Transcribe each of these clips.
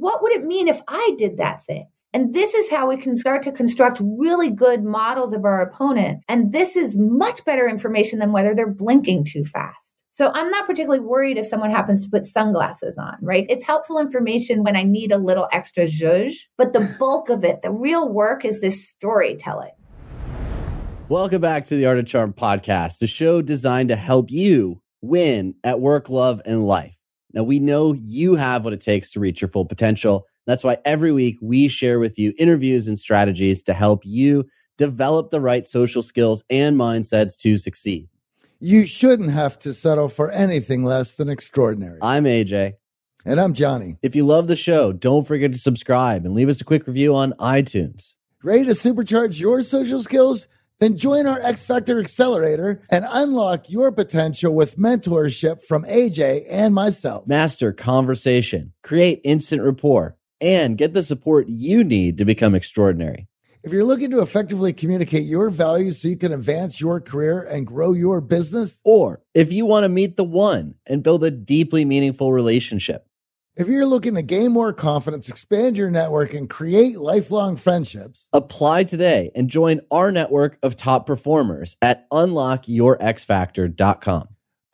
what would it mean if I did that thing? And this is how we can start to construct really good models of our opponent. And this is much better information than whether they're blinking too fast. So I'm not particularly worried if someone happens to put sunglasses on, right? It's helpful information when I need a little extra zhuzh, but the bulk of it, the real work is this storytelling. Welcome back to the Art of Charm podcast, the show designed to help you win at work, love, and life. Now, we know you have what it takes to reach your full potential. That's why every week we share with you interviews and strategies to help you develop the right social skills and mindsets to succeed. You shouldn't have to settle for anything less than extraordinary. I'm AJ. And I'm Johnny. If you love the show, don't forget to subscribe and leave us a quick review on iTunes. Ready to supercharge your social skills? Then join our X Factor Accelerator and unlock your potential with mentorship from AJ and myself. Master conversation, create instant rapport, and get the support you need to become extraordinary. If you're looking to effectively communicate your values so you can advance your career and grow your business, or if you want to meet the one and build a deeply meaningful relationship. If you're looking to gain more confidence, expand your network, and create lifelong friendships, apply today and join our network of top performers at unlockyourxfactor.com.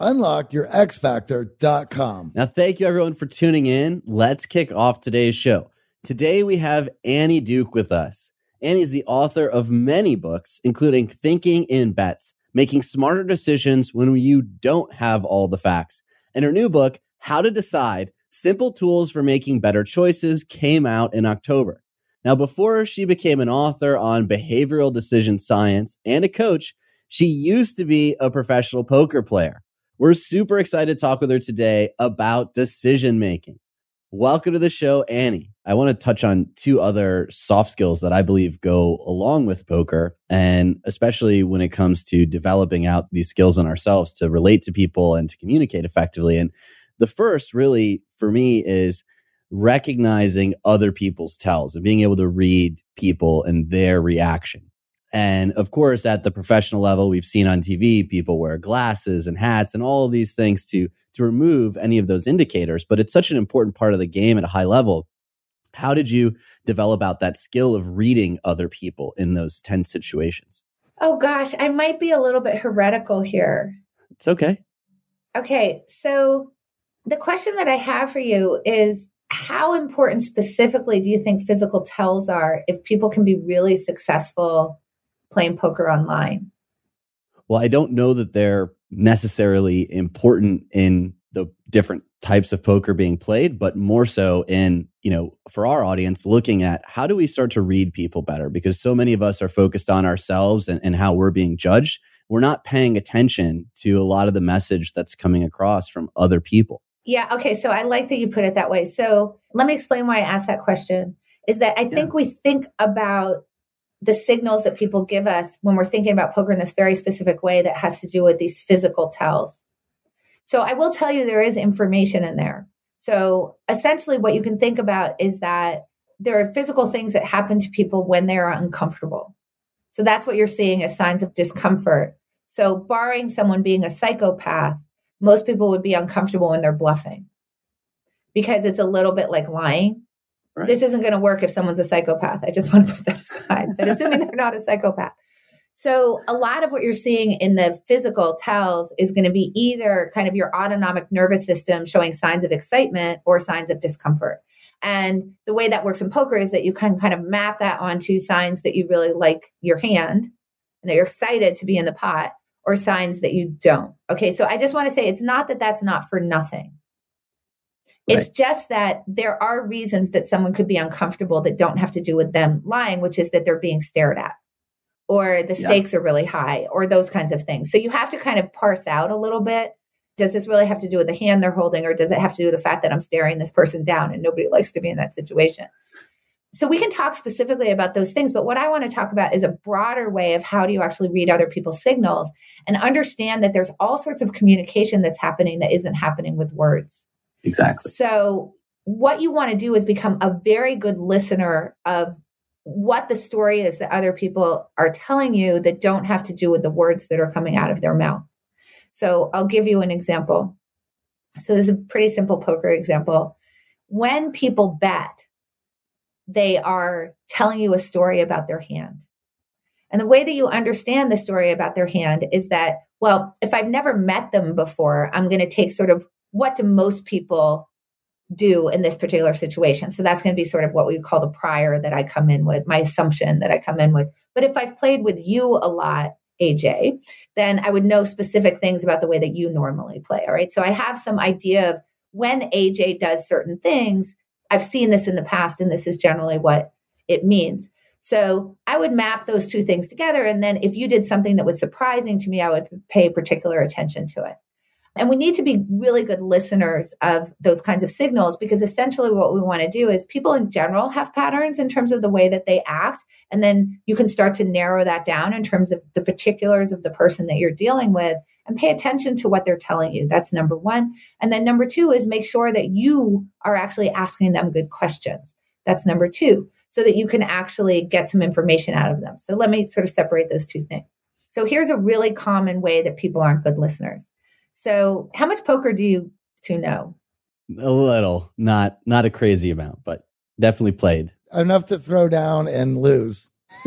Unlockyourxfactor.com. Now, thank you everyone for tuning in. Let's kick off today's show. Today we have Annie Duke with us. Annie is the author of many books, including Thinking in Bets, Making Smarter Decisions When You Don't Have All the Facts. And her new book, How to Decide, Simple Tools for Making Better Choices, came out in October. Now, before she became an author on behavioral decision science and a coach, she used to be a professional poker player. We're super excited to talk with her today about decision making. Welcome to the show, Annie. I want to touch on two other soft skills that I believe go along with poker, and especially when it comes to developing out these skills in ourselves to relate to people and to communicate effectively. And the first really for me is recognizing other people's tells and being able to read people and their reaction. And of course, at the professional level, we've seen on TV, people wear glasses and hats and all of these things to remove any of those indicators. But it's such an important part of the game at a high level. How did you develop out that skill of reading other people in those tense situations? Oh gosh, I might be a little bit heretical here. It's okay. Okay, so the question that I have for you is, how important specifically do you think physical tells are if people can be really successful playing poker online? Well, I don't know that they're necessarily important in the different types of poker being played, but more so in, for our audience, looking at how do we start to read people better? Because so many of us are focused on ourselves and how we're being judged. We're not paying attention to a lot of the message that's coming across from other people. Yeah. Okay. So I like that you put it that way. So let me explain why I asked that question. Is that I think we think about the signals that people give us when we're thinking about poker in this very specific way that has to do with these physical tells. So I will tell you there is information in there. So essentially what you can think about is that there are physical things that happen to people when they are uncomfortable. So that's what you're seeing as signs of discomfort. So barring someone being a psychopath, most people would be uncomfortable when they're bluffing because it's a little bit like lying. Right. This isn't going to work if someone's a psychopath. I just want to put that aside, but assuming they're not a psychopath. So a lot of what you're seeing in the physical tells is going to be either kind of your autonomic nervous system showing signs of excitement or signs of discomfort. And the way that works in poker is that you can kind of map that onto signs that you really like your hand and that you're excited to be in the pot, or signs that you don't. Okay, so I just want to say it's not that that's not for nothing. Right. It's just that there are reasons that someone could be uncomfortable that don't have to do with them lying, which is that they're being stared at, or the stakes are really high, or those kinds of things. So you have to kind of parse out a little bit. Does this really have to do with the hand they're holding, or does it have to do with the fact that I'm staring this person down and nobody likes to be in that situation? So we can talk specifically about those things, but what I want to talk about is a broader way of how do you actually read other people's signals and understand that there's all sorts of communication that's happening that isn't happening with words. Exactly. So what you want to do is become a very good listener of what the story is that other people are telling you that don't have to do with the words that are coming out of their mouth. So I'll give you an example. So this is a pretty simple poker example. when people bet, they are telling you a story about their hand. And the way that you understand the story about their hand is that, well, if I've never met them before, I'm going to take sort of what do most people do in this particular situation. So that's going to be sort of what we call the prior that I come in with, my assumption that I come in with. But if I've played with you a lot, AJ, then I would know specific things about the way that you normally play. All right. So I have some idea of when AJ does certain things, I've seen this in the past, and this is generally what it means. So I would map those two things together. And then if you did something that was surprising to me, I would pay particular attention to it. And we need to be really good listeners of those kinds of signals, because essentially what we want to do is people in general have patterns in terms of the way that they act. And then you can start to narrow that down in terms of the particulars of the person that you're dealing with and pay attention to what they're telling you. That's number one. And then number two is make sure that you are actually asking them good questions. That's number two, so that you can actually get some information out of them. So let me sort of separate those two things. So here's a really common way that people aren't good listeners. So how much poker do you two know? A little, not a crazy amount, but definitely played. Enough to throw down and lose.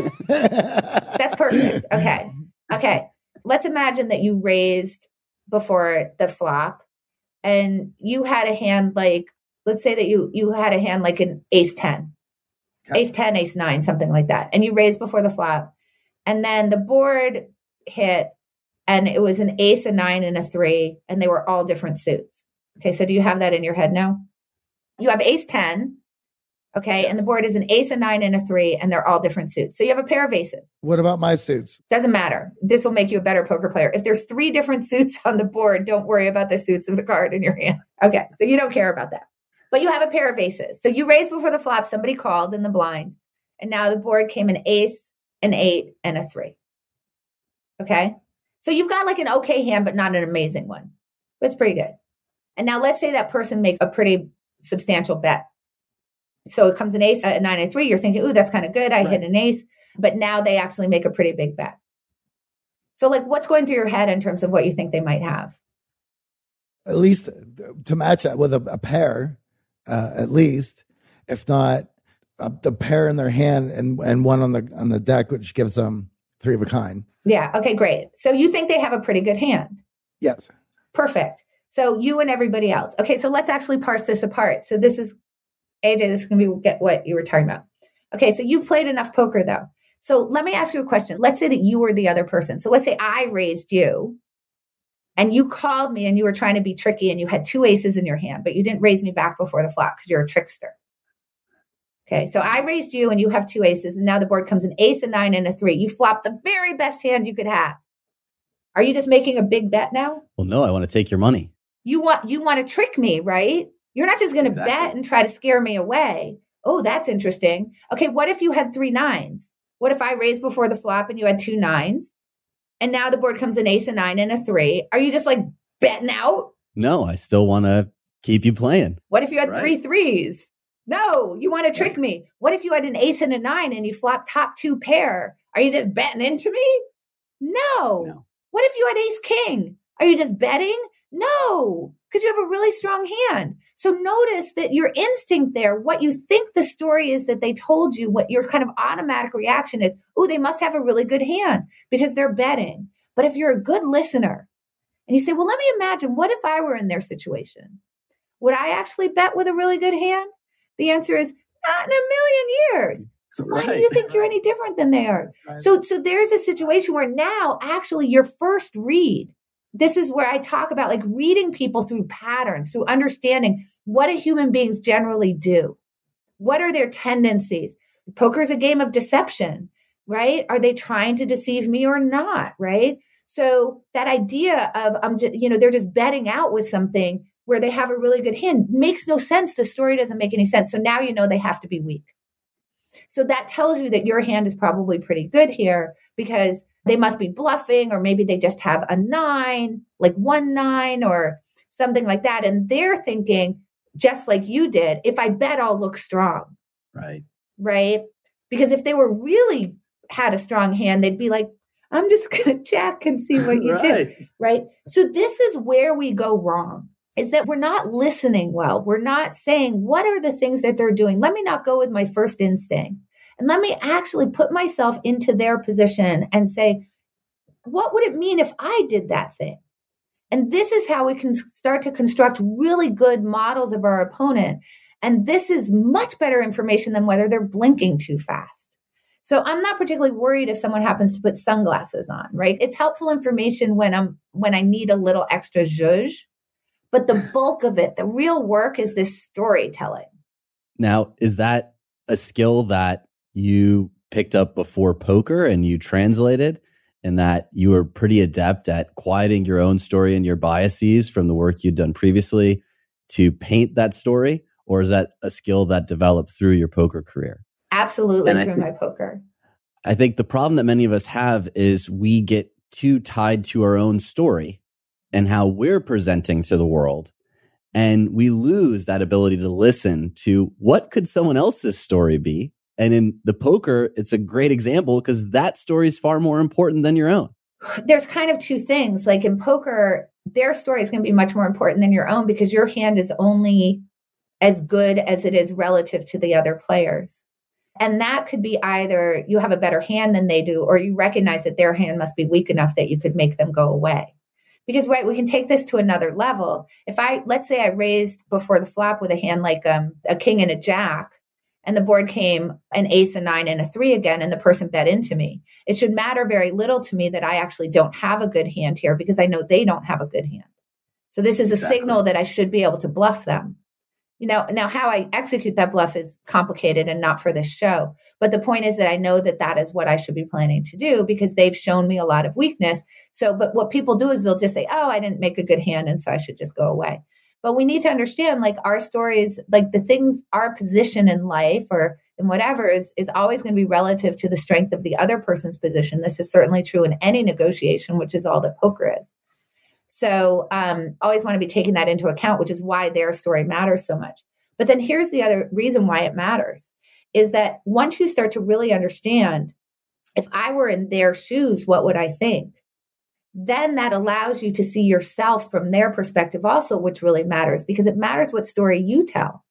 That's perfect. Okay. Let's imagine that you raised before the flop and you had a hand like, let's say that you had a hand like an ace 10, okay. Ace 10, ace 9, something like that. And you raised before the flop. And then the board hit and it was an ace, a 9, and a 3, and they were all different suits. Okay, so do you have that in your head now? You have ace 10, okay, yes. And the board is an ace, a 9, and a 3, and they're all different suits. So you have a pair of aces. What about my suits? Doesn't matter. This will make you a better poker player. If there's 3 different suits on the board, don't worry about the suits of the card in your hand. Okay, so you don't care about that. But you have a pair of aces. So you raised before the flop, somebody called in the blind, and now the board came an ace, an 8, and a 3. Okay? So you've got like an okay hand, but not an amazing one. But it's pretty good. And now let's say that person makes a pretty substantial bet. So it comes an ace, a 9, and a 3. You're thinking, ooh, that's kind of good. I hit an ace. But now they actually make a pretty big bet. So like what's going through your head in terms of what you think they might have? At least to match that with a pair, at least, if not the pair in their hand and one on the deck, which gives them 3 of a kind. Yeah. Okay, great. So you think they have a pretty good hand? Yes. Perfect. So you and everybody else. Okay, so let's actually parse this apart. So this is, AJ, this is going to be what you were talking about. Okay, so you've played enough poker though. So let me ask you a question. Let's say that you were the other person. So let's say I raised you and you called me and you were trying to be tricky and you had 2 aces in your hand, but you didn't raise me back before the flop because you're a trickster. Okay, so I raised you and you have 2 aces and now the board comes an ace, a 9, and a 3. You flopped the very best hand you could have. Are you just making a big bet now? Well, no, I want to take your money. You want to trick me, right? You're not just going to bet and try to scare me away. Oh, that's interesting. Okay, what if you had 3 9s? What if I raised before the flop and you had 2 9s? And now the board comes an ace, a 9, and a 3. Are you just like betting out? No, I still want to keep you playing. What if you had 3 3s? No, you want to trick me. What if you had an ace and a 9 and you flopped top 2 pair? Are you just betting into me? No. What if you had ace king? Are you just betting? No, because you have a really strong hand. So notice that your instinct there, what you think the story is that they told you, what your kind of automatic reaction is, oh, they must have a really good hand because they're betting. But if you're a good listener and you say, well, let me imagine, what if I were in their situation? Would I actually bet with a really good hand? The answer is not in a million years. So why do you think you're any different than they are? Right. So there's a situation where now actually your first read, this is where I talk about like reading people through patterns, through understanding what do human beings generally do? What are their tendencies? Poker is a game of deception, right? Are they trying to deceive me or not, right? So that idea of, they're just betting out with something where they have a really good hand makes no sense. The story doesn't make any sense. So now you know they have to be weak. So that tells you that your hand is probably pretty good here because they must be bluffing, or maybe they just have a 9, like 1 9 or something like that. And they're thinking, just like you did, if I bet, I'll look strong. Right? Because if they were really had a strong hand, they'd be like, I'm just going to check and see what you do. Right? So this is where we go wrong. is that we're not listening well. We're not saying, what are the things that they're doing? Let me not go with my first instinct. And let me actually put myself into their position and say, what would it mean if I did that thing? And this is how we can start to construct really good models of our opponent. And this is much better information than whether they're blinking too fast. So I'm not particularly worried if someone happens to put sunglasses on, right? It's helpful information when I need a little extra zhuzh. But the bulk of it, the real work, is this storytelling. Now, is that a skill that you picked up before poker and you translated, and that you were pretty adept at quieting your own story and your biases from the work you'd done previously to paint that story? Or is that a skill that developed through your poker career? Absolutely, through my poker. I think the problem that many of us have is we get too tied to our own story and how we're presenting to the world. And we lose that ability to listen to what could someone else's story be. And in the poker, it's a great example because that story is far more important than your own. There's kind of two things. Like in poker, their story is going to be much more important than your own because your hand is only as good as it is relative to the other players. And that could be either you have a better hand than they do, or you recognize that their hand must be weak enough that you could make them go away. Because, right, we can take this to another level. Let's say I raised before the flop with a hand like a king and a jack, and the board came an ace, a 9, and a 3 again, and the person bet into me. It should matter very little to me that I actually don't have a good hand here because I know they don't have a good hand. So this is a signal that I should be able to bluff them. Now how I execute that bluff is complicated and not for this show. But the point is that I know that that is what I should be planning to do because they've shown me a lot of weakness. But what people do is they'll just say, oh, I didn't make a good hand, and so I should just go away. But we need to understand, like, our stories, like the things, our position in life or in whatever is always going to be relative to the strength of the other person's position. This is certainly true in any negotiation, which is all that poker is. So always want to be taking that into account, which is why their story matters so much. But then here's the other reason why it matters, is that once you start to really understand, if I were in their shoes, what would I think? Then that allows you to see yourself from their perspective also, which really matters because it matters what story you tell.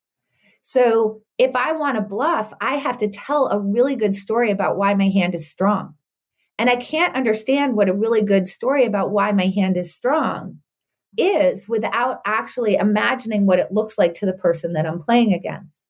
So if I want to bluff, I have to tell a really good story about why my hand is strong. And I can't understand what a really good story about why my hand is strong is without actually imagining what it looks like to the person that I'm playing against.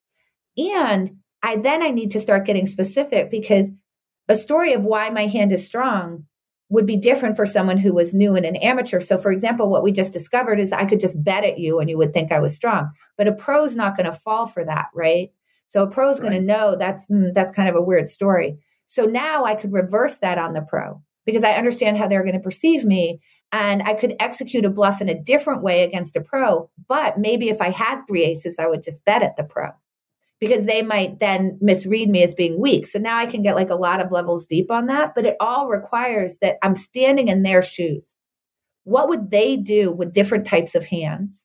And I need to start getting specific because a story of why my hand is strong would be different for someone who was new and an amateur. So for example, what we just discovered is I could just bet at you and you would think I was strong, but a pro's not going to fall for that, right? So a pro's going to know that's kind of a weird story. So now I could reverse that on the pro because I understand how they're going to perceive me. And I could execute a bluff in a different way against a pro. But maybe if I had 3 aces, I would just bet at the pro because they might then misread me as being weak. So now I can get like a lot of levels deep on that. But it all requires that I'm standing in their shoes. What would they do with different types of hands?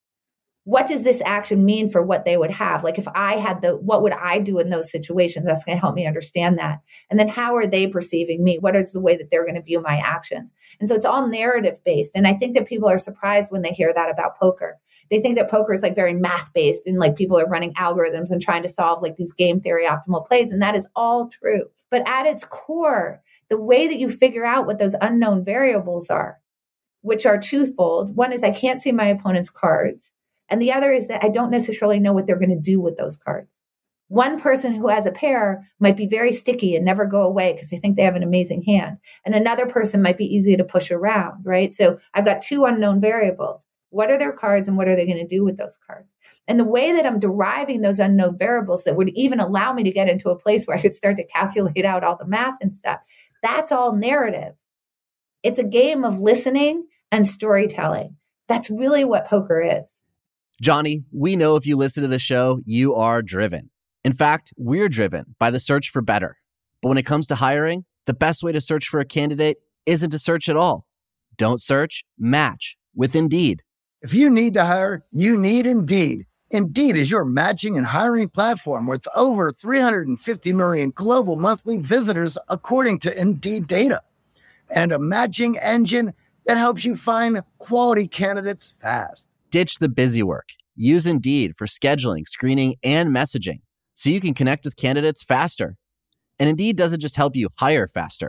What does this action mean for what they would have? Like if I had what would I do in those situations? That's going to help me understand that. And then how are they perceiving me? What is the way that they're going to view my actions? And so it's all narrative based. And I think that people are surprised when they hear that about poker. They think that poker is like very math based and like people are running algorithms and trying to solve like these game theory optimal plays. And that is all true. But at its core, the way that you figure out what those unknown variables are, which are twofold. One is I can't see my opponent's cards. And the other is that I don't necessarily know what they're going to do with those cards. One person who has a pair might be very sticky and never go away because they think they have an amazing hand. And another person might be easy to push around, right? So I've got 2 unknown variables. What are their cards and what are they going to do with those cards? And the way that I'm deriving those unknown variables that would even allow me to get into a place where I could start to calculate out all the math and stuff, that's all narrative. It's a game of listening and storytelling. That's really what poker is. Johnny, we know if you listen to the show, you are driven. In fact, we're driven by the search for better. But when it comes to hiring, the best way to search for a candidate isn't to search at all. Don't search, match with Indeed. If you need to hire, you need Indeed. Indeed is your matching and hiring platform with over 350 million global monthly visitors, according to Indeed data, and a matching engine that helps you find quality candidates fast. Ditch the busy work. Use Indeed for scheduling, screening, and messaging so you can connect with candidates faster. And Indeed doesn't just help you hire faster.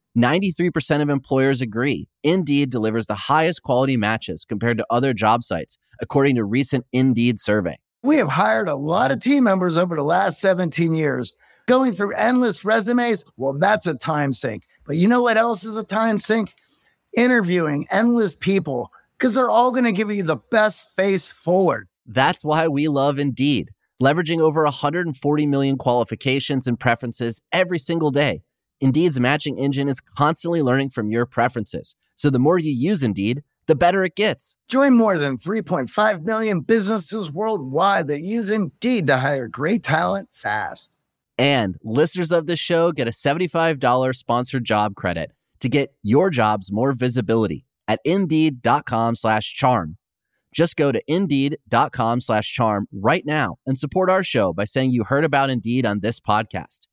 93% of employers agree Indeed delivers the highest quality matches compared to other job sites, according to a recent Indeed survey. We have hired a lot of team members over the last 17 years. Going through endless resumes, well, that's a time sink. But you know what else is a time sink? Interviewing endless people, because they're all going to give you the best face forward. That's why we love Indeed, leveraging over 140 million qualifications and preferences every single day. Indeed's matching engine is constantly learning from your preferences. So the more you use Indeed, the better it gets. Join more than 3.5 million businesses worldwide that use Indeed to hire great talent fast. And listeners of this show get a $75 sponsored job credit to get your jobs more visibility at Indeed.com/charm. Just go to Indeed.com/charm right now and support our show by saying you heard about Indeed on this podcast.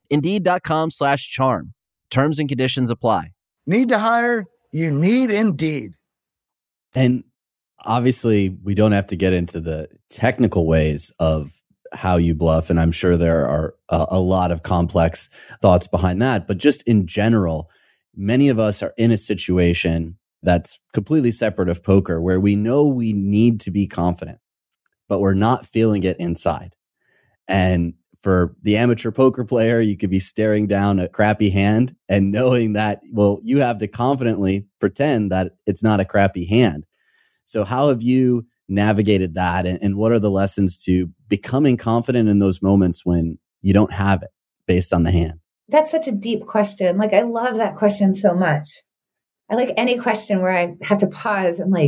Indeed.com/charm. Terms and conditions apply. Need to hire? You need Indeed. And obviously, we don't have to get into the technical ways of how you bluff. And I'm sure there are a lot of complex thoughts behind that. But just in general, many of us are in a situation that's completely separate of poker where we know we need to be confident, but we're not feeling it inside. And for the amateur poker player, you could be staring down a crappy hand and knowing that, well, you have to confidently pretend that it's not a crappy hand. So how have you navigated that? And what are the lessons to becoming confident in those moments when you don't have it based on the hand? That's such a deep question. Like, I love that question so much. I like any question where I have to pause and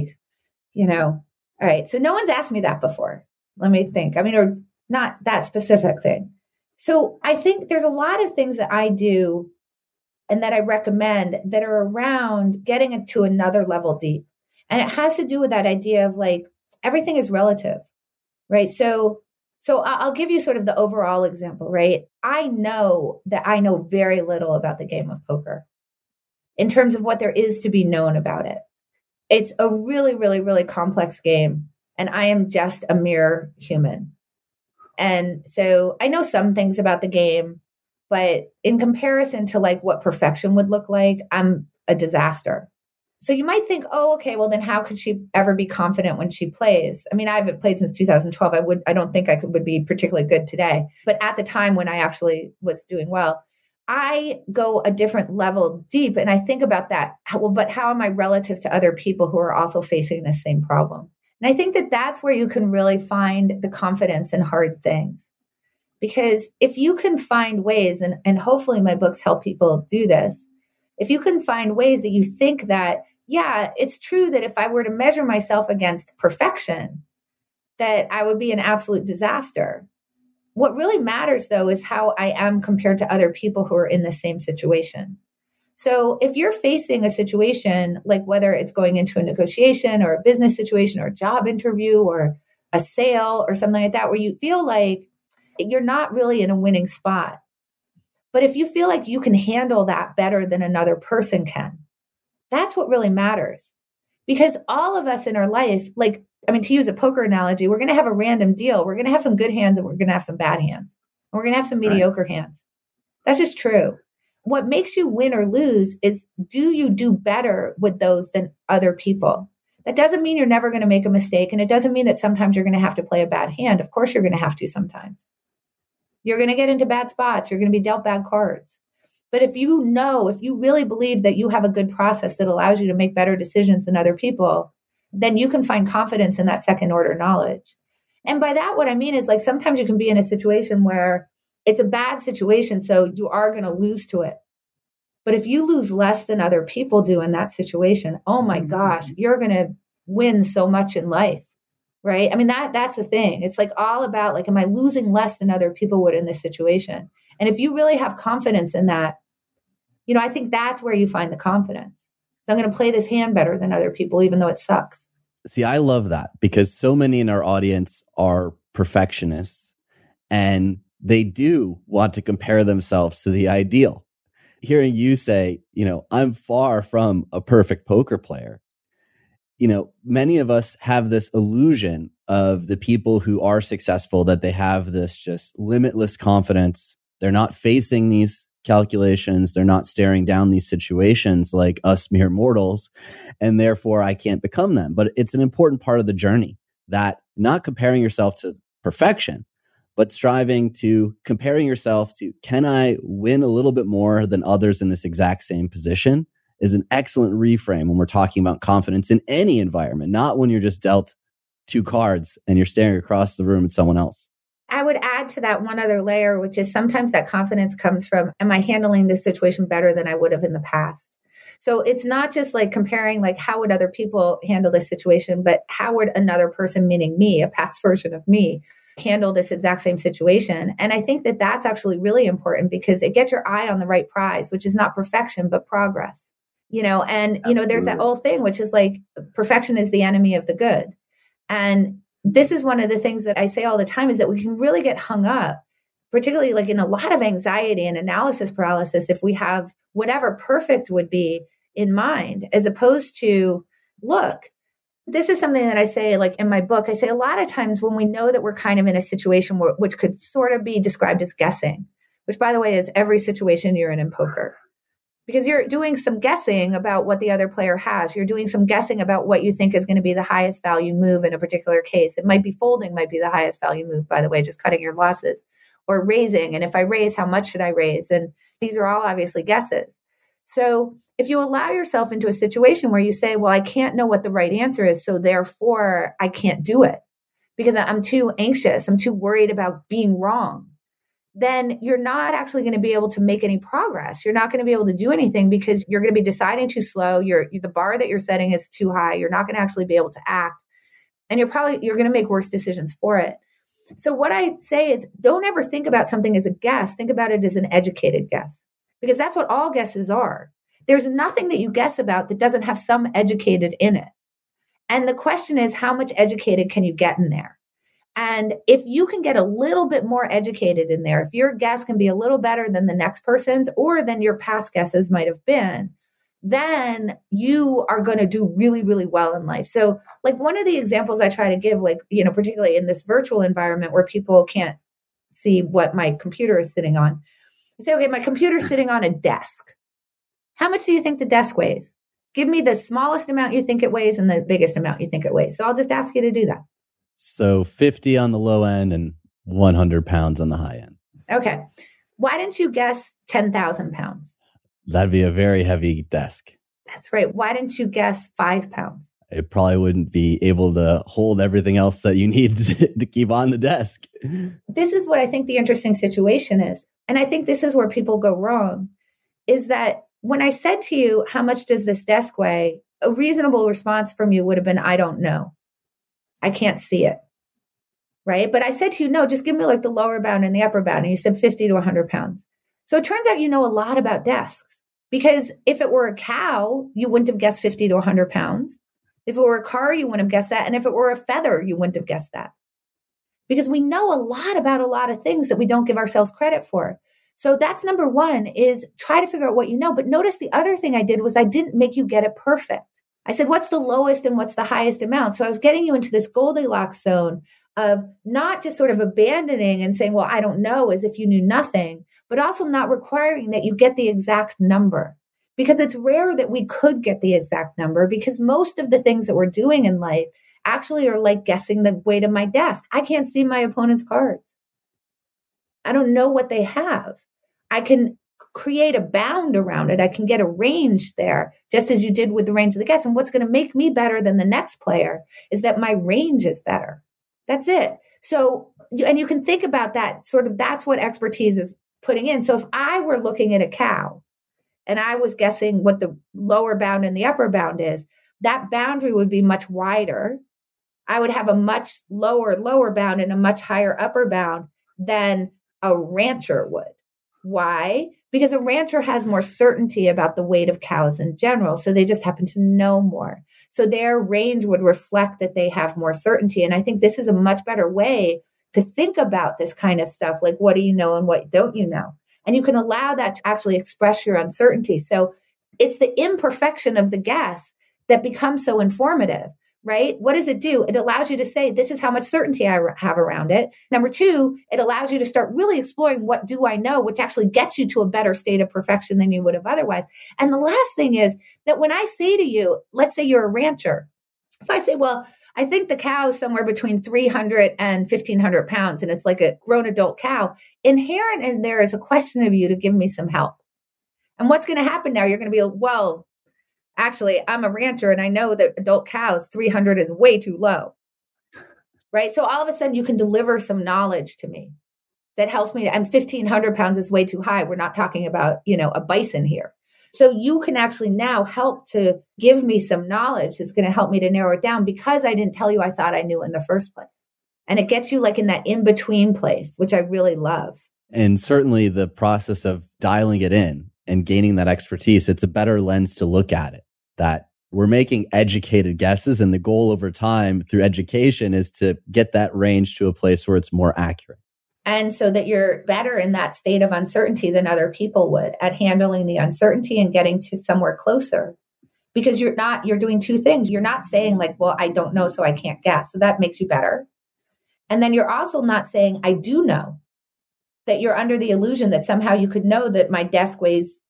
all right. So no one's asked me that before. Let me think. Or not that specific thing. So I think there's a lot of things that I do and that I recommend that are around getting it to another level deep. And it has to do with that idea of everything is relative, right? So I'll give you sort of the overall example, right? I know that I know very little about the game of poker in terms of what there is to be known about it. It's a really, really, really complex game. And I am just a mere human. And so I know some things about the game, but in comparison to what perfection would look like, I'm a disaster. So you might think, oh, okay, well then how could she ever be confident when she plays? I haven't played since 2012. I don't think I would be particularly good today. But at the time when I actually was doing well, I go a different level deep. And I think about that. But how am I relative to other people who are also facing the same problem? And I think that that's where you can really find the confidence in hard things. Because if you can find ways, and hopefully my books help people do this, if you can find ways that you think that, yeah, it's true that if I were to measure myself against perfection, that I would be an absolute disaster. What really matters, though, is how I am compared to other people who are in the same situation. So if you're facing a situation, like whether it's going into a negotiation or a business situation or a job interview or a sale or something like that, where you feel like you're not really in a winning spot, but if you feel like you can handle that better than another person can, that's what really matters. Because all of us in our life, to use a poker analogy, we're going to have a random deal. We're going to have some good hands and we're going to have some bad hands. And we're going to have some mediocre hands. That's just true. What makes you win or lose is, do you do better with those than other people? That doesn't mean you're never going to make a mistake. And it doesn't mean that sometimes you're going to have to play a bad hand. Of course, you're going to have to sometimes. You're going to get into bad spots. You're going to be dealt bad cards. But if you really believe that you have a good process that allows you to make better decisions than other people, then you can find confidence in that second order knowledge. And by that, what I mean is sometimes you can be in a situation where it's a bad situation, so you are going to lose to it. But if you lose less than other people do in that situation, oh my gosh, you're going to win so much in life, right? That's the thing. It's all about am I losing less than other people would in this situation? And if you really have confidence in that, I think that's where you find the confidence. So I'm going to play this hand better than other people, even though it sucks. See, I love that because so many in our audience are perfectionists and they do want to compare themselves to the ideal. Hearing you say, I'm far from a perfect poker player, many of us have this illusion of the people who are successful, that they have this just limitless confidence. They're not facing these calculations. They're not staring down these situations like us mere mortals. And therefore, I can't become them. But it's an important part of the journey, that not comparing yourself to perfection, but striving to comparing yourself to, can I win a little bit more than others in this exact same position, is an excellent reframe when we're talking about confidence in any environment, not when you're just dealt 2 cards and you're staring across the room at someone else. I would add to that one other layer, which is sometimes that confidence comes from, am I handling this situation better than I would have in the past? So it's not just like comparing, like, how would other people handle this situation, but how would another person, meaning me, a past version of me, handle this exact same situation? And I think that that's actually really important, because it gets your eye on the right prize, which is not perfection, but progress. There's that old thing, which is like, perfection is the enemy of the good. And this is one of the things that I say all the time, is that we can really get hung up, particularly like in a lot of anxiety and analysis paralysis, if we have whatever perfect would be in mind, as opposed to, look, this is something that I say, like in my book, I say a lot of times when we know that we're kind of in a situation which could sort of be described as guessing, which, by the way, is every situation you're in poker. Because you're doing some guessing about what the other player has. You're doing some guessing about what you think is going to be the highest value move in a particular case. It might be folding, might be the highest value move, by the way, just cutting your losses, or raising. And if I raise, how much should I raise? And these are all obviously guesses. So if you allow yourself into a situation where you say, well, I can't know what the right answer is, so therefore I can't do it because I'm too anxious, I'm too worried about being wrong, then you're not actually going to be able to make any progress. You're not going to be able to do anything, because you're going to be deciding too slow. The bar that you're setting is too high. You're not going to actually be able to act. And you're going to make worse decisions for it. So what I say is, don't ever think about something as a guess. Think about it as an educated guess, because that's what all guesses are. There's nothing that you guess about that doesn't have some educated in it. And the question is, how much educated can you get in there? And if you can get a little bit more educated in there, if your guess can be a little better than the next person's, or than your past guesses might have been, then you are going to do really, really well in life. So like one of the examples I try to give, like, particularly in this virtual environment where people can't see what my computer is sitting on, I say, okay, my computer's sitting on a desk. How much do you think the desk weighs? Give me the smallest amount you think it weighs and the biggest amount you think it weighs. So I'll just ask you to do that. So 50 on the low end and 100 pounds on the high end. Okay. Why didn't you guess 10,000 pounds? That'd be a very heavy desk. That's right. Why didn't you guess 5 pounds? It probably wouldn't be able to hold everything else that you need to keep on the desk. This is what I think the interesting situation is. And I think this is where people go wrong, is that when I said to you, how much does this desk weigh? A reasonable response from you would have been, I don't know. I can't see it. Right. But I said to you, no, just give me like the lower bound and the upper bound. And you said 50 to 100 pounds. So it turns out you know a lot about desks, because if it were a cow, you wouldn't have guessed 50 to 100 pounds. If it were a car, you wouldn't have guessed that. And if it were a feather, you wouldn't have guessed that. Because we know a lot about a lot of things that we don't give ourselves credit for. So that's number one, is try to figure out what you know. But notice the other thing I did was I didn't make you get it perfect. I said, what's the lowest and what's the highest amount? So I was getting you into this Goldilocks zone of not just sort of abandoning and saying, well, I don't know, as if you knew nothing, but also not requiring that you get the exact number. Because it's rare that we could get the exact number, because most of the things that we're doing in life actually are like guessing the weight of my desk. I can't see my opponent's cards. I don't know what they have. I can create a bound around it. I can get a range there, just as you did with the range of the guess. And what's going to make me better than the next player is that my range is better. That's it. So, and you can think about that sort of, that's what expertise is putting in. So if I were looking at a cow and I was guessing what the lower bound and the upper bound is, that boundary would be much wider. I would have a much lower bound and a much higher upper bound than a rancher would. Why? Because a rancher has more certainty about the weight of cows in general. So they just happen to know more. So their range would reflect that they have more certainty. And I think this is a much better way to think about this kind of stuff. Like, what do you know and what don't you know? And you can allow that to actually express your uncertainty. So it's the imperfection of the guess that becomes so informative, right? What does it do? It allows you to say, this is how much certainty I have around it. Number two, it allows you to start really exploring what do I know, which actually gets you to a better state of perfection than you would have otherwise. And the last thing is that when I say to you, let's say you're a rancher, if I say, well, I think the cow is somewhere between 300 and 1,500 pounds, and it's like a grown adult cow, inherent in there is a question of you to give me some help. And what's going to happen now? You're going to be, well, actually, I'm a rancher and I know that adult cows, 300 is way too low, right? So all of a sudden you can deliver some knowledge to me that helps me. And 1,500 pounds is way too high. We're not talking about, a bison here. So you can actually now help to give me some knowledge that's going to help me to narrow it down because I didn't tell you I thought I knew in the first place. And it gets you like in that in-between place, which I really love. And certainly the process of dialing it in and gaining that expertise, it's a better lens to look at it, that we're making educated guesses. And the goal over time through education is to get that range to a place where it's more accurate. And so that you're better in that state of uncertainty than other people would at handling the uncertainty and getting to somewhere closer. Because you're doing two things. You're not saying like, well, I don't know, so I can't guess. So that makes you better. And then you're also not saying, I do know, that you're under the illusion that somehow you could know that my desk weighs,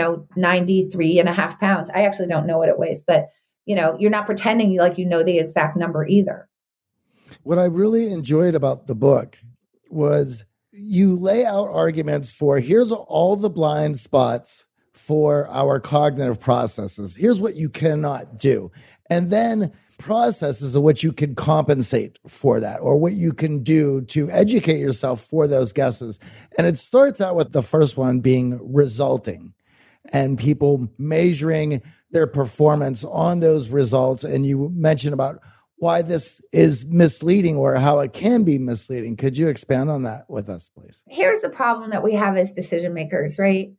93.5 pounds. I actually don't know what it weighs, but you're not pretending like you know the exact number either. What I really enjoyed about the book was you lay out arguments for here's all the blind spots for our cognitive processes. Here's what you cannot do. And then processes of what you can compensate for that or what you can do to educate yourself for those guesses. And it starts out with the first one being resulting and people measuring their performance on those results. And you mentioned about why this is misleading or how it can be misleading. Could you expand on that with us, please? Here's the problem that we have as decision makers, right?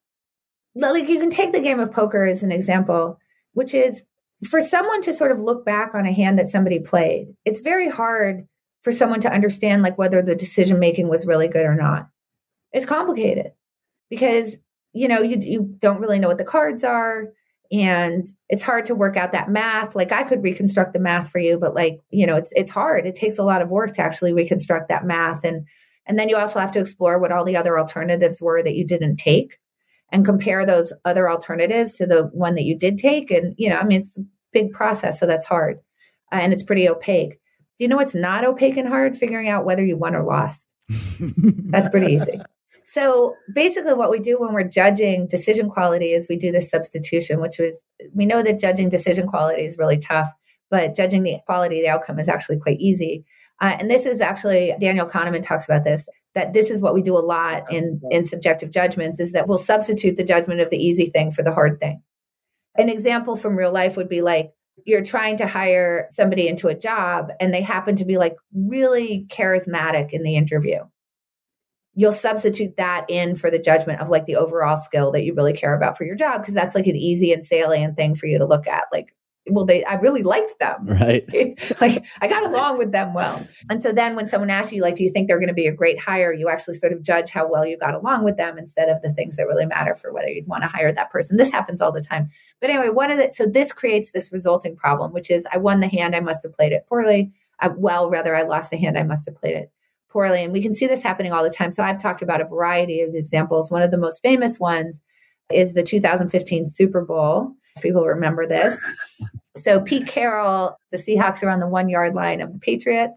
Like you can take the game of poker as an example, which is for someone to sort of look back on a hand that somebody played. It's very hard for someone to understand like whether the decision making was really good or not. It's complicated because, you don't really know what the cards are. And it's hard to work out that math. Like I could reconstruct the math for you, but it's hard. It takes a lot of work to actually reconstruct that math. And then you also have to explore what all the other alternatives were that you didn't take and compare those other alternatives to the one that you did take. And, it's a big process. So that's hard. And it's pretty opaque. Do you know what's not opaque and hard? Figuring out whether you won or lost. That's pretty easy. So basically what we do when we're judging decision quality is we do this substitution, we know that judging decision quality is really tough, but judging the quality of the outcome is actually quite easy. And this is actually, Daniel Kahneman talks about this, that this is what we do a lot in subjective judgments is that we'll substitute the judgment of the easy thing for the hard thing. An example from real life would be like, you're trying to hire somebody into a job and they happen to be like really charismatic in the interview. You'll substitute that in for the judgment of like the overall skill that you really care about for your job. Cause that's like an easy and salient thing for you to look at. Like, well, I really liked them. Right. Like I got along with them well. And so then when someone asks you, like, do you think they're going to be a great hire? You actually sort of judge how well you got along with them instead of the things that really matter for whether you'd want to hire that person. This happens all the time. But anyway, so this creates this resulting problem, which is I won the hand. I must have played it poorly. I lost the hand. I must have played it poorly. And we can see this happening all the time. So I've talked about a variety of examples. One of the most famous ones is the 2015 Super Bowl. If people remember this. So Pete Carroll, the Seahawks are on the 1 yard line of the Patriots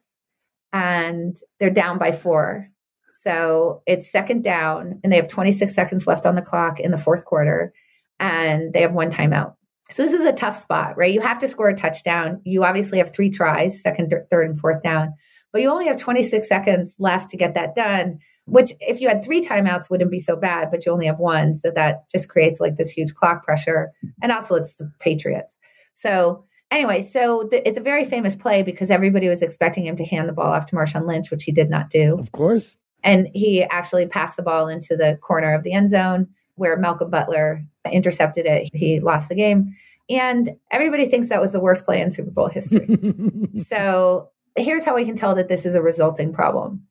and they're down by 4. So it's second down and they have 26 seconds left on the clock in the fourth quarter and they have one timeout. So this is a tough spot, right? You have to score a touchdown. You obviously have 3 tries, second, third, and fourth down. But you only have 26 seconds left to get that done, which if you had 3 timeouts wouldn't be so bad, but you only have 1. So that just creates like this huge clock pressure. And also it's the Patriots. So anyway, it's a very famous play because everybody was expecting him to hand the ball off to Marshawn Lynch, which he did not do. Of course. And he actually passed the ball into the corner of the end zone where Malcolm Butler intercepted it. He lost the game. And everybody thinks that was the worst play in Super Bowl history. So here's how we can tell that this is a resulting problem.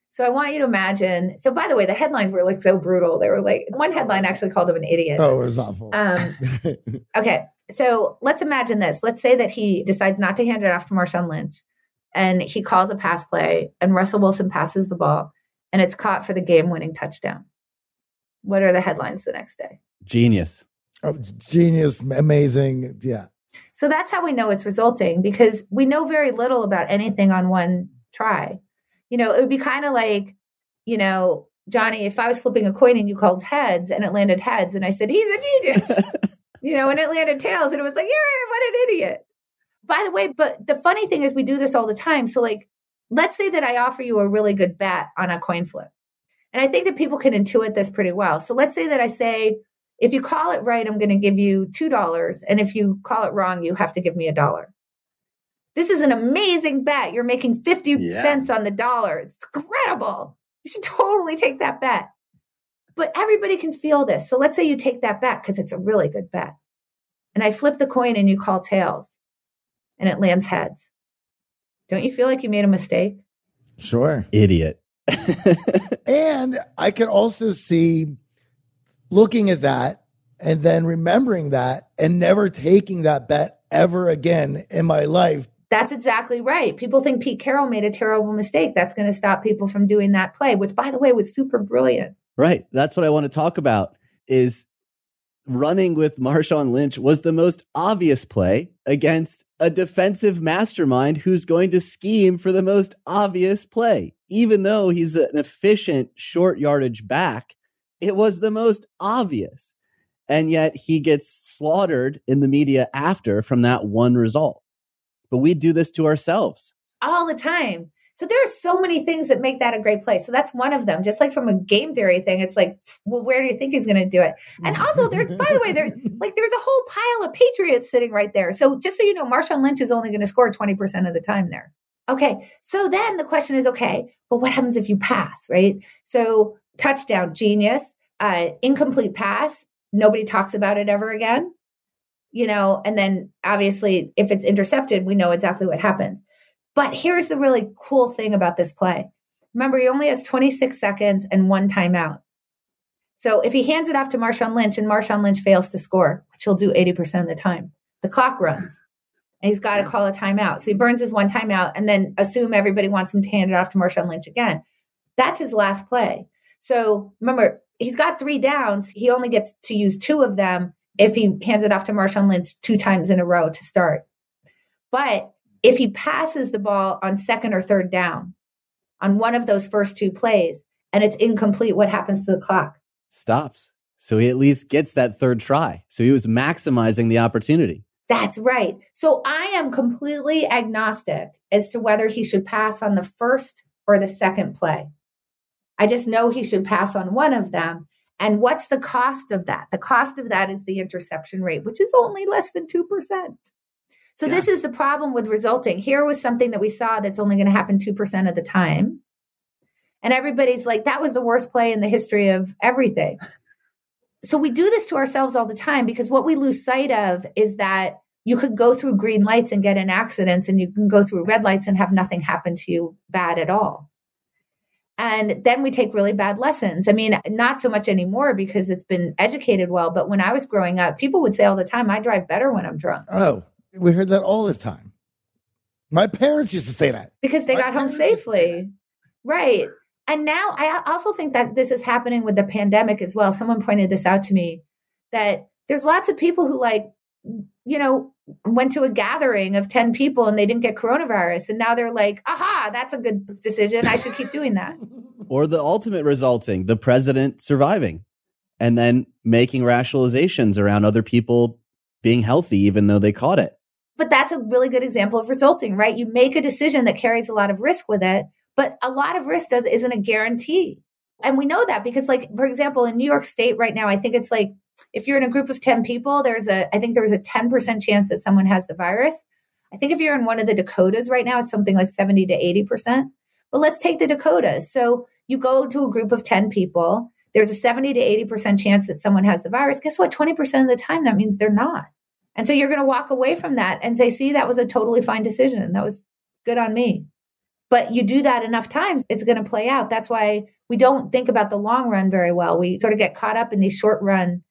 So I want you to imagine. So by the way, the headlines were like so brutal. They were like, one headline actually called him an idiot. Oh, it was awful. Okay. So let's imagine this. Let's say that he decides not to hand it off to Marshawn Lynch and he calls a pass play and Russell Wilson passes the ball and it's caught for the game-winning touchdown. What are the headlines the next day? Genius. Oh, genius. Amazing. Yeah. So that's how we know it's resulting, because we know very little about anything on one try. You know, it would be kind of like, you know, Johnny, if I was flipping a coin and you called heads and it landed heads and I said, he's a genius, you know, and it landed tails and it was like, yeah, what an idiot. By the way, but the funny thing is we do this all the time. So like, let's say that I offer you a really good bet on a coin flip. And I think that people can intuit this pretty well. So let's say that I say, if you call it right, I'm going to give you $2. And if you call it wrong, you have to give me $1. This is an amazing bet. You're making 50 cents on the dollar. It's incredible. You should totally take that bet. But everybody can feel this. So let's say you take that bet because it's a really good bet. And I flip the coin and you call tails and it lands heads. Don't you feel like you made a mistake? Sure. Idiot. And I could also see looking at that and then remembering that and never taking that bet ever again in my life. That's exactly right. People think Pete Carroll made a terrible mistake. That's going to stop people from doing that play, which, by the way, was super brilliant. Right. That's what I want to talk about is running with Marshawn Lynch was the most obvious play against a defensive mastermind who's going to scheme for the most obvious play. Even though he's an efficient short yardage back, it was the most obvious. And yet he gets slaughtered in the media after from that one result. But we do this to ourselves all the time. So there are so many things that make that a great play. So that's one of them. Just like from a game theory thing, it's like, well, where do you think he's going to do it? And also, there's, by the way, there's a whole pile of Patriots sitting right there. So just so you know, Marshawn Lynch is only going to score 20% of the time there. Okay. So then the question is, okay, but what happens if you pass, right? So touchdown, genius, incomplete pass. Nobody talks about it ever again, you know, and then obviously if it's intercepted, we know exactly what happens. But here's the really cool thing about this play. Remember, he only has 26 seconds and one timeout. So if he hands it off to Marshawn Lynch and Marshawn Lynch fails to score, which he'll do 80% of the time, the clock runs and he's got to call a timeout. So he burns his one timeout and then assume everybody wants him to hand it off to Marshawn Lynch again. That's his last play. So remember, he's got 3 downs. He only gets to use 2 of them if he hands it off to Marshawn Lynch 2 times in a row to start. But if he passes the ball on second or third down on one of those first 2 plays and it's incomplete, what happens to the clock? Stops. So he at least gets that third try. So he was maximizing the opportunity. That's right. So I am completely agnostic as to whether he should pass on the first or the second play. I just know he should pass on one of them. And what's the cost of that? The cost of that is the interception rate, which is only less than 2%. So this is the problem with resulting. Here was something that we saw that's only going to happen 2% of the time. And everybody's like, that was the worst play in the history of everything. So we do this to ourselves all the time because what we lose sight of is that you could go through green lights and get in accidents and you can go through red lights and have nothing happen to you bad at all. And then we take really bad lessons. I mean, not so much anymore because it's been educated well. But when I was growing up, people would say all the time, I drive better when I'm drunk. Oh, we heard that all the time. My parents used to say that. Because they got home safely. Right. And now I also think that this is happening with the pandemic as well. Someone pointed this out to me, that there's lots of people who went to a gathering of 10 people and they didn't get coronavirus. And now they're like, aha, that's a good decision. I should keep doing that. Or the ultimate resulting, the president surviving and then making rationalizations around other people being healthy, even though they caught it. But that's a really good example of resulting, right? You make a decision that carries a lot of risk with it, but a lot of risk isn't a guarantee. And we know that because, like, for example, in New York State right now, I think it's like, if you're in a group of 10 people, I think there's a 10% chance that someone has the virus. I think if you're in one of the Dakotas right now, it's something like 70 to 80%. But let's take the Dakotas. So you go to a group of 10 people, there's a 70 to 80% chance that someone has the virus. Guess what? 20% of the time, that means they're not. And so you're going to walk away from that and say, see, that was a totally fine decision. That was good on me. But you do that enough times, it's going to play out. That's why we don't think about the long run very well. We sort of get caught up in these short run,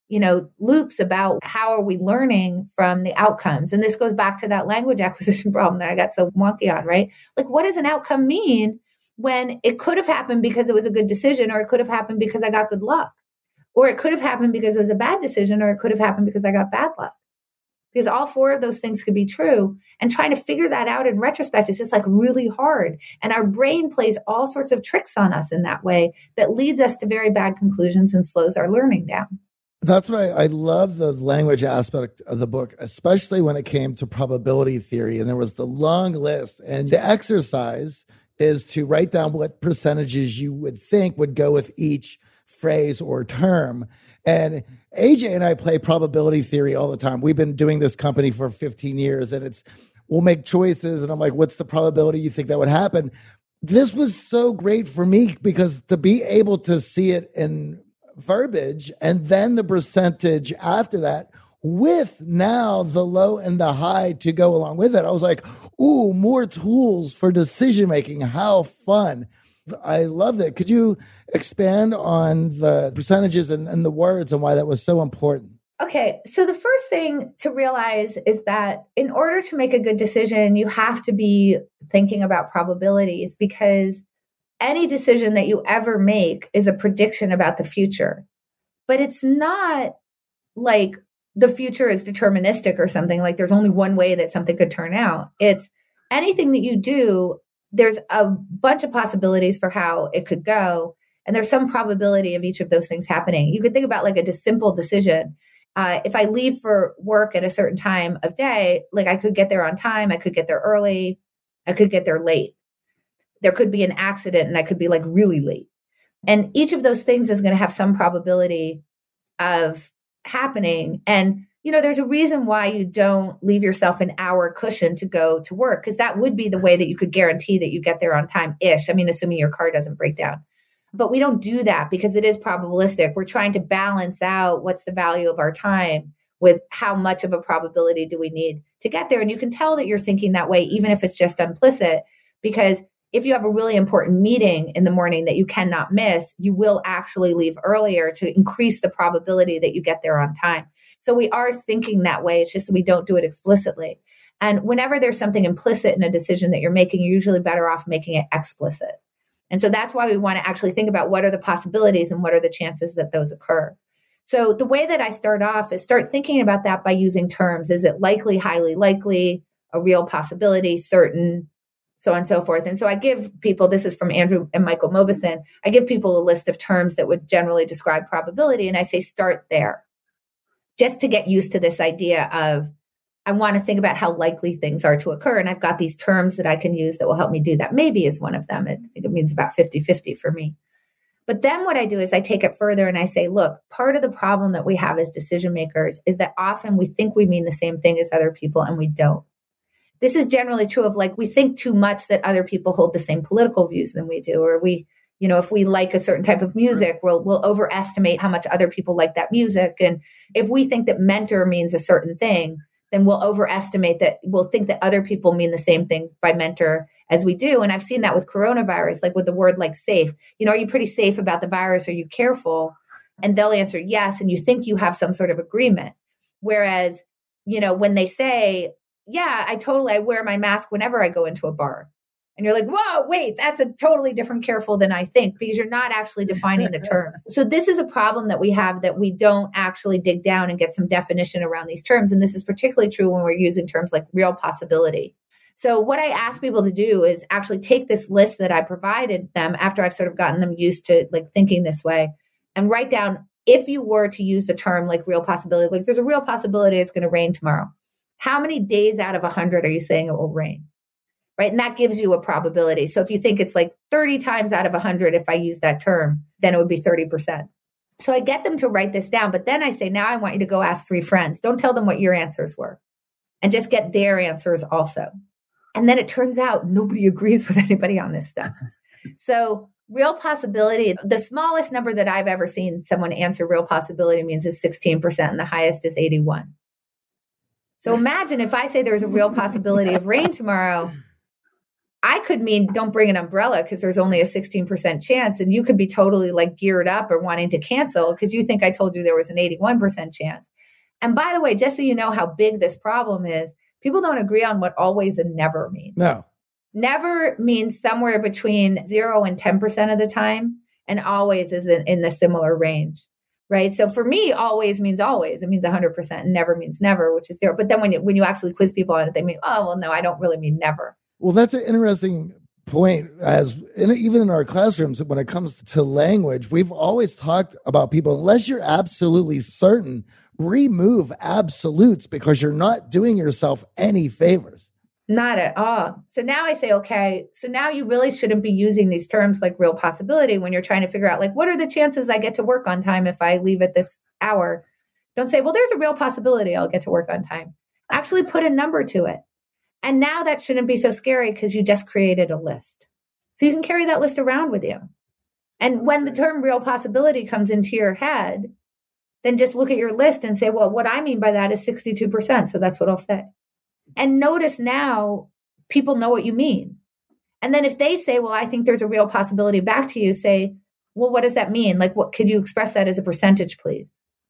loops about how are we learning from the outcomes. And this goes back to that language acquisition problem that I got so wonky on, right? Like, what does an outcome mean when it could have happened because it was a good decision, or it could have happened because I got good luck, or it could have happened because it was a bad decision, or it could have happened because I got bad luck? Because all four of those things could be true. And trying to figure that out in retrospect is just like really hard. And our brain plays all sorts of tricks on us in that way that leads us to very bad conclusions and slows our learning down. That's why I love the language aspect of the book, especially when it came to probability theory. And there was the long list. And the exercise is to write down what percentages you would think would go with each phrase or term. And AJ and I play probability theory all the time. We've been doing this company for 15 years, and we'll make choices. And I'm like, what's the probability you think that would happen? This was so great for me because to be able to see it in verbiage and then the percentage after that with now the low and the high to go along with it. I was like, ooh, more tools for decision making. How fun. I love that. Could you expand on the percentages and the words and why that was so important? Okay. So the first thing to realize is that in order to make a good decision, you have to be thinking about probabilities, because any decision that you ever make is a prediction about the future. But it's not like the future is deterministic or something, like there's only one way that something could turn out. It's anything that you do, there's a bunch of possibilities for how it could go. And there's some probability of each of those things happening. You could think about like a simple decision. If I leave for work at a certain time of day, like I could get there on time, I could get there early, I could get there late. There could be an accident and I could be like really late. And each of those things is going to have some probability of happening. And there's a reason why you don't leave yourself an hour cushion to go to work, because that would be the way that you could guarantee that you get there on time-ish. I mean, assuming your car doesn't break down. But we don't do that because it is probabilistic. We're trying to balance out what's the value of our time with how much of a probability do we need to get there. And you can tell that you're thinking that way, even if it's just implicit, because if you have a really important meeting in the morning that you cannot miss, you will actually leave earlier to increase the probability that you get there on time. So we are thinking that way. It's just that we don't do it explicitly. And whenever there's something implicit in a decision that you're making, you're usually better off making it explicit. And so that's why we want to actually think about what are the possibilities and what are the chances that those occur. So the way that I start off is start thinking about that by using terms. Is it likely, highly likely, a real possibility, certain, so on and so forth. And so I give people, this is from Andrew and Michael Mauboussin, I give people a list of terms that would generally describe probability. And I say, start there, just to get used to this idea of, I want to think about how likely things are to occur. And I've got these terms that I can use that will help me do that. Maybe is one of them. I think it means about 50-50 for me. But then what I do is I take it further and I say, look, part of the problem that we have as decision makers is that often we think we mean the same thing as other people and we don't. This is generally true of like, we think too much that other people hold the same political views than we do, or we, if we like a certain type of music, we'll overestimate how much other people like that music. And if we think that mentor means a certain thing, then we'll overestimate that. We'll think that other people mean the same thing by mentor as we do. And I've seen that with coronavirus, like with the word like safe. Are you pretty safe about the virus? Are you careful? And they'll answer yes. And you think you have some sort of agreement. Whereas, when they say, yeah, I wear my mask whenever I go into a bar. And you're like, whoa, wait, that's a totally different careful than I think, because you're not actually defining the terms. So this is a problem that we have, that we don't actually dig down and get some definition around these terms. And this is particularly true when we're using terms like real possibility. So what I ask people to do is actually take this list that I provided them after I've sort of gotten them used to like thinking this way, and write down, if you were to use a term like real possibility, like there's a real possibility it's going to rain tomorrow. How many days out of 100 are you saying it will rain? Right. And that gives you a probability. So if you think it's like 30 times out of 100, if I use that term, then it would be 30%. So I get them to write this down. But then I say, now I want you to go ask 3 friends. Don't tell them what your answers were, and just get their answers also. And then it turns out nobody agrees with anybody on this stuff. So real possibility, the smallest number that I've ever seen someone answer real possibility means is 16%, and the highest is 81. So imagine if I say there's a real possibility of rain tomorrow, I could mean don't bring an umbrella because there's only a 16% chance. And you could be totally like geared up or wanting to cancel because you think I told you there was an 81% chance. And by the way, just so you know how big this problem is, people don't agree on what always and never means. No. Never means somewhere between 0 and 10% of the time. And always is in the similar range, right? So for me, always means always. It means 100%, and never means never, which is 0. But then when you actually quiz people on it, they mean, oh, well, no, I don't really mean never. Well, that's an interesting point. Even in our classrooms, when it comes to language, we've always talked about people, unless you're absolutely certain, remove absolutes because you're not doing yourself any favors. Not at all. So now I say, okay, so now you really shouldn't be using these terms like real possibility when you're trying to figure out, like, what are the chances I get to work on time if I leave at this hour? Don't say, well, there's a real possibility I'll get to work on time. Actually put a number to it. And now that shouldn't be so scary because you just created a list. So you can carry that list around with you. And when the term real possibility comes into your head, then just look at your list and say, well, what I mean by that is 62%. So that's what I'll say. And notice now people know what you mean. And then if they say, well, I think there's a real possibility back to you, say, well, what does that mean? Like, what could you express that as a percentage, please?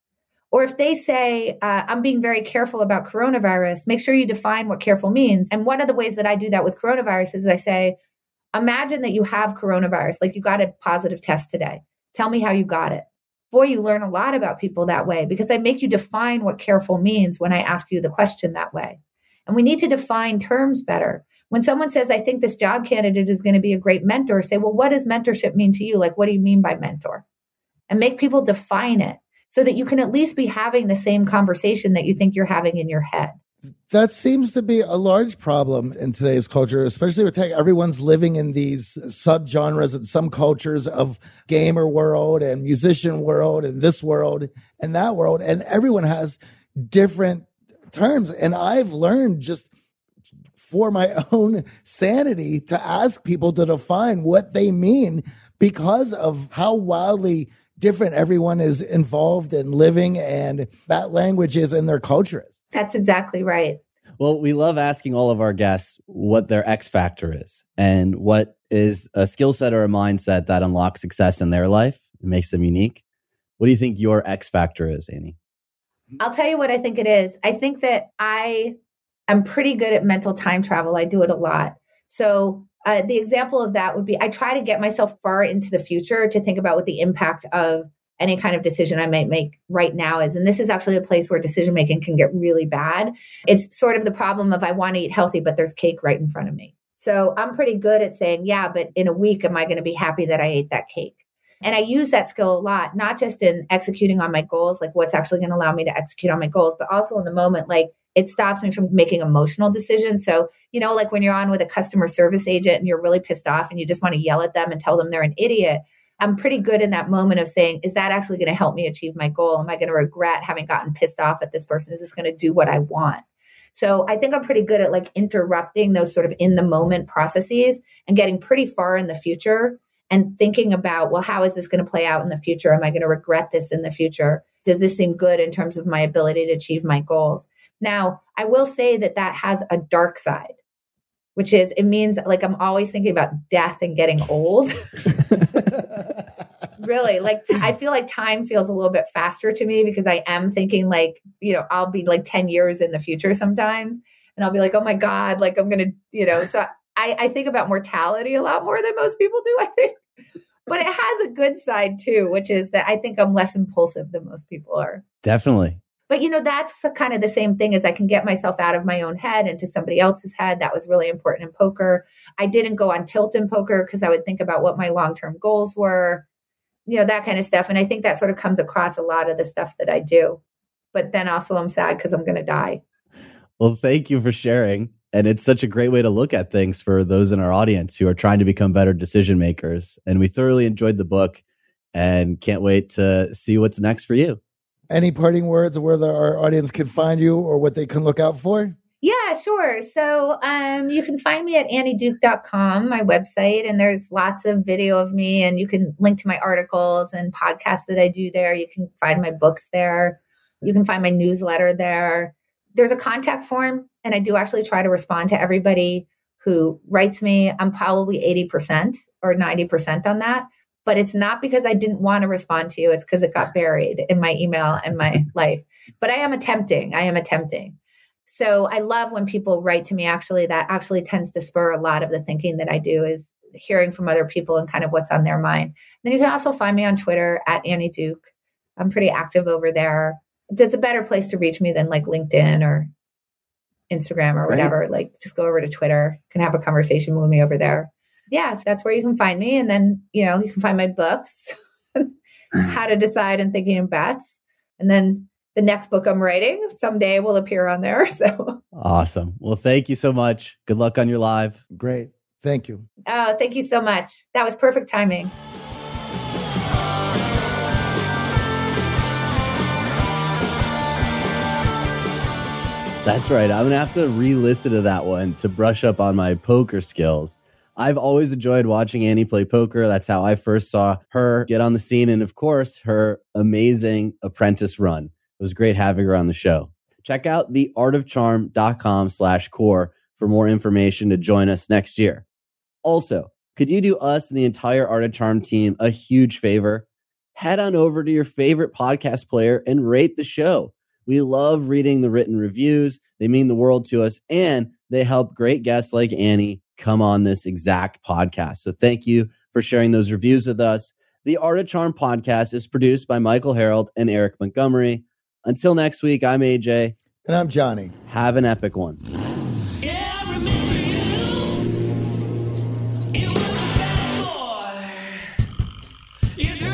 Or if they say, I'm being very careful about coronavirus, make sure you define what careful means. And one of the ways that I do that with coronavirus is I say, imagine that you have coronavirus, like you got a positive test today. Tell me how you got it. Boy, you learn a lot about people that way because I make you define what careful means when I ask you the question that way. And we need to define terms better. When someone says, I think this job candidate is going to be a great mentor, say, well, what does mentorship mean to you? Like, what do you mean by mentor? And make people define it so that you can at least be having the same conversation that you think you're having in your head. That seems to be a large problem in today's culture, especially with tech. Everyone's living in these subgenres and some cultures of gamer world and musician world and this world and that world. And everyone has different terms. And I've learned just for my own sanity to ask people to define what they mean because of how wildly different everyone is involved in living and that language is in their culture is. That's exactly right. Well, we love asking all of our guests what their X factor is and what is a skill set or a mindset that unlocks success in their life and makes them unique. What do you think your X factor is, Annie? I'll tell you what I think it is. I think that I am pretty good at mental time travel. I do it a lot. So the example of that would be I try to get myself far into the future to think about what the impact of any kind of decision I might make right now is. And this is actually a place where decision making can get really bad. It's sort of the problem of I want to eat healthy, but there's cake right in front of me. So I'm pretty good at saying, yeah, but in a week, am I going to be happy that I ate that cake? And I use that skill a lot, not just in executing on my goals, like what's actually going to allow me to execute on my goals, but also in the moment, like it stops me from making emotional decisions. So, like when you're on with a customer service agent and you're really pissed off and you just want to yell at them and tell them they're an idiot. I'm pretty good in that moment of saying, is that actually going to help me achieve my goal? Am I going to regret having gotten pissed off at this person? Is this going to do what I want? So I think I'm pretty good at like interrupting those sort of in the moment processes and getting pretty far in the future and thinking about, well, how is this going to play out in the future? Am I going to regret this in the future? Does this seem good in terms of my ability to achieve my goals? Now, I will say that has a dark side, which is it means like I'm always thinking about death and getting old. Really, like I feel like time feels a little bit faster to me because I am thinking like, I'll be like 10 years in the future sometimes. And I'll be like, oh my God, like I'm going to, so I think about mortality a lot more than most people do, I think. But it has a good side too, which is that I think I'm less impulsive than most people are. Definitely. But, that's kind of the same thing as I can get myself out of my own head into somebody else's head. That was really important in poker. I didn't go on tilt in poker because I would think about what my long-term goals were, that kind of stuff. And I think that sort of comes across a lot of the stuff that I do. But then also I'm sad because I'm going to die. Well, thank you for sharing. And it's such a great way to look at things for those in our audience who are trying to become better decision makers. And we thoroughly enjoyed the book and can't wait to see what's next for you. Any parting words where our audience can find you or what they can look out for? Yeah, sure. So you can find me at annieduke.com, my website, and there's lots of video of me, and you can link to my articles and podcasts that I do there. You can find my books there. You can find my newsletter there. There's a contact form, and I do actually try to respond to everybody who writes me. I'm probably 80% or 90% on that. But it's not because I didn't want to respond to you. It's because it got buried in my email and my life. But I am attempting. So I love when people write to me. Actually, that actually tends to spur a lot of the thinking that I do, is hearing from other people and kind of what's on their mind. Then you can also find me on Twitter at Annie Duke. I'm pretty active over there. It's a better place to reach me than like LinkedIn or Instagram or whatever. Like, just go over to Twitter. You can have a conversation with me over there. Yeah, so that's where you can find me. And then, you can find my books, How to Decide and Thinking in Bets. And then the next book I'm writing someday will appear on there. So awesome. Well, thank you so much. Good luck on your live. Great. Thank you. Oh, thank you so much. That was perfect timing. That's right. I'm going to have to re-listen to that one to brush up on my poker skills. I've always enjoyed watching Annie play poker. That's how I first saw her get on the scene. And of course, her amazing Apprentice run. It was great having her on the show. Check out theartofcharm.com/core for more information to join us next year. Also, could you do us and the entire Art of Charm team a huge favor? Head on over to your favorite podcast player and rate the show. We love reading the written reviews. They mean the world to us, and they help great guests like Annie come on this exact podcast. So thank you for sharing those reviews with us. The Art of Charm podcast is produced by Michael Harold and Eric Montgomery. Until next week, I'm AJ. And I'm Johnny. Have an epic one. Yeah, I remember you. You were a bad boy. You threw